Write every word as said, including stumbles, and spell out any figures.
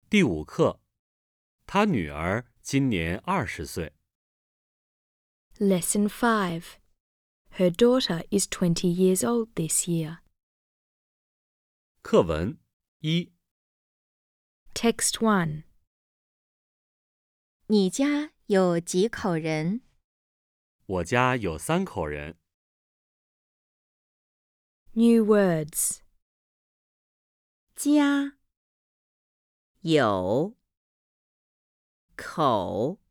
第五课，他女儿今年二十岁。 Lesson five. Her daughter is twenty years old this year. 课文一， Text one. 你家有几口人？ 我家有三口人。 New words. 家有口